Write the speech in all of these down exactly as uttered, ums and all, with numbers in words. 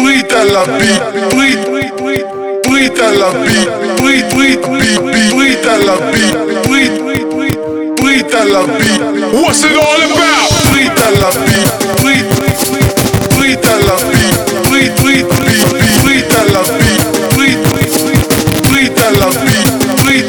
Brita la beat, Brit, Brita la beat, Brit, Brit, beat, Brita la beat, Brit, Brita la beat. What's it all about? Brita la beat, Brit, Brita la beat, Brit, Brit, beat, Brita la beat, Brit, Brita la beat, Brit.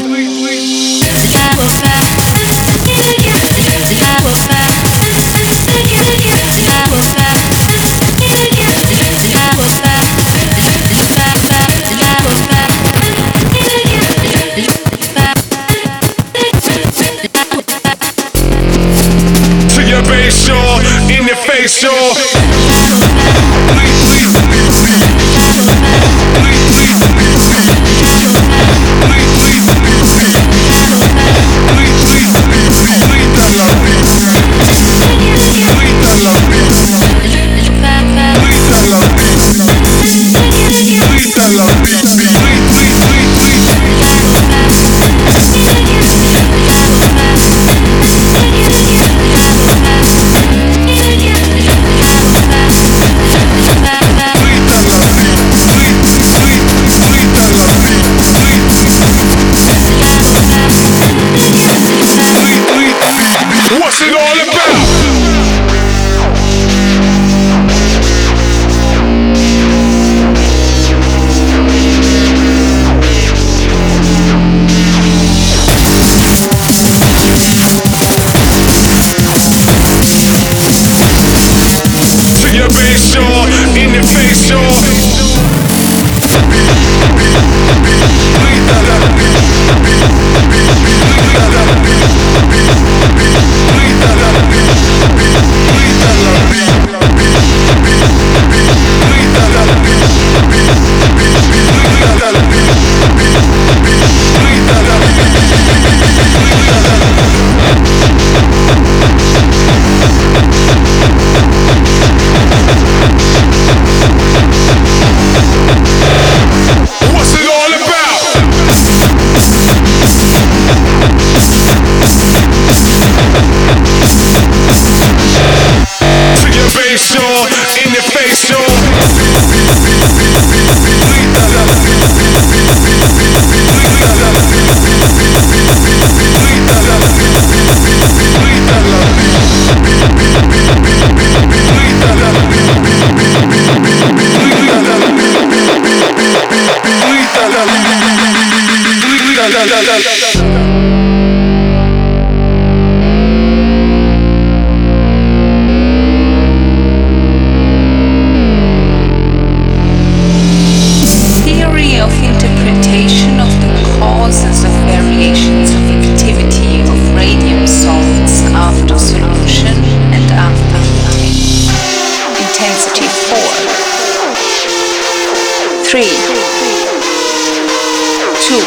In your face, y'all. What's it all about? To your base, y'all, in your face, y'all. In your face, y'all. Three, two,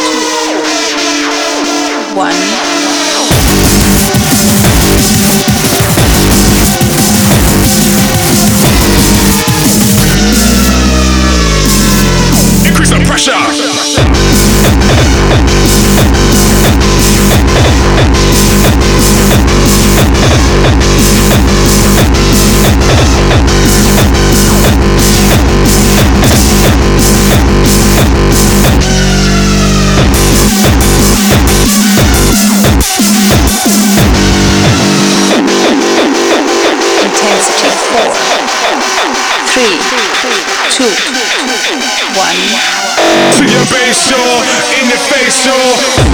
one. Increase the pressure. Three, two, one. To your base, y'all, in your face, y'all.